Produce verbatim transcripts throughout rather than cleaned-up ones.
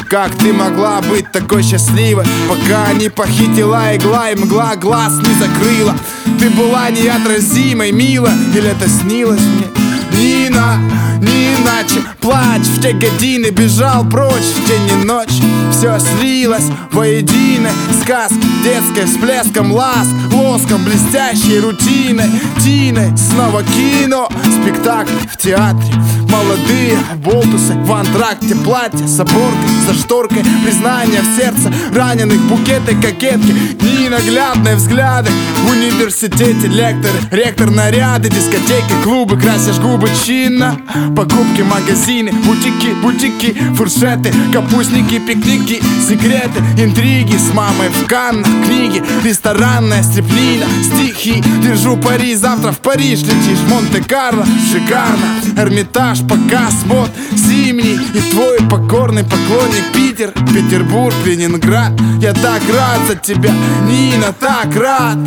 как ты могла быть такой счастливой, пока не похитила игла и мгла глаз не закрыла. Ты была неотразимой, мила, или это снилось мне? Нина, не иначе. Плач в те годины, бежал прочь в день и ночь. Все слилось воедино, сказки детской всплеском ласк, лоском блестящей рутиной, тиной. Снова кино, спектакль в театре. Молодые болтусы в антракте, платье с оборкой, за шторкой, признание в сердце раненых, букеты, кокетки, ненаглядные взгляды. В университете лекторы, ректор, наряды, дискотеки, клубы, красишь губы чинно, покупки, магазины, бутики, бутики, фуршеты, капустники, пикники, секреты, интриги с мамой в Каннах, книги, ресторанная стреплина, стихи. Держу пари, завтра в Париж летишь, Монте-Карло, шикарно, Эрмитаж, показ мод зимний и твой покорный поклонник Питер, Петербург, Ленинград. Я так рад за тебя, Нина, так рад.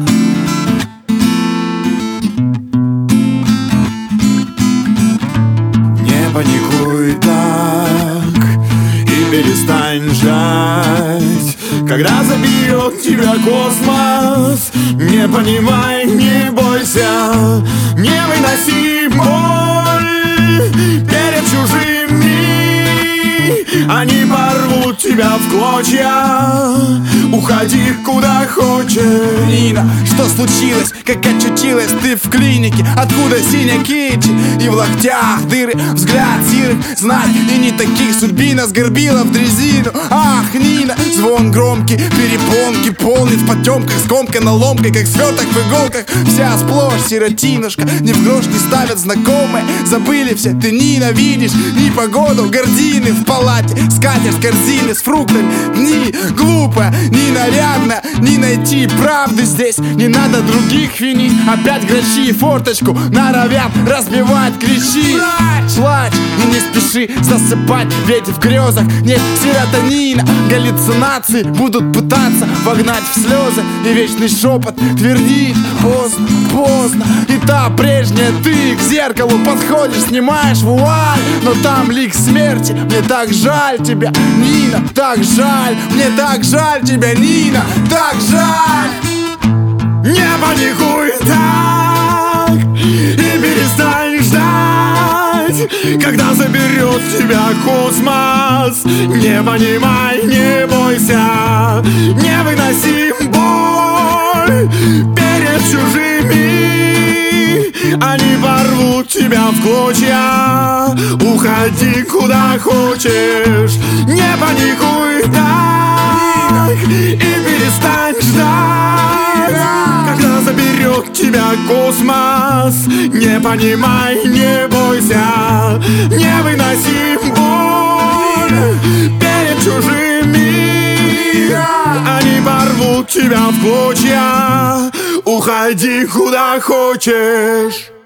Не паникуй так и перестань ждать, когда заберет тебя космос. Не понимай, не бойся, не выноси боль перед чужими. Они порвут тебя в клочья, уходи куда хочешь. Нина, что случилось, как очутилась ты в клинике? Откуда синяки и в локтях дыры, взгляд сирых, знать и не таких судьбина сгорбила в дрезину. Ах, Нина, звон громкий, перепонки полнит в потемках, скомкой наломкой, как сверток в иголках. Вся сплошь сиротинушка, ни в грош не ставят знакомые. Забыли все, ты ненавидишь ни погоду, гардины в палате, скатерть, корзины с фруктами. Ни глупая, ни нарядная, ни найти правды здесь. Не надо других винить, опять грачи форточку норовят разбивать, кричи. Плачь, плачь и не спеши засыпать, ведь в грезах нет серотонина. Галлюцинации будут пытаться вогнать в слезы, и вечный шепот твердит: поздно, поздно. И та прежняя ты к зеркалу подходишь, снимаешь вуаль, но там лик смерти. Мне так жаль тебя, Нина, так жаль. Мне так жаль тебя, Нина, так жаль. Не паникуй так и перестань ждать, когда заберет тебя космос. Не понимай, не бойся, не выноси боль перед чужими. Они порвут тебя в клочья, уходи куда хочешь. Не паникуй так и перестань ждать, когда заберет тебя космос. Не понимай, не бойся, не выноси боль перед чужими. Они порвут тебя в клочья, уходи куда хочешь.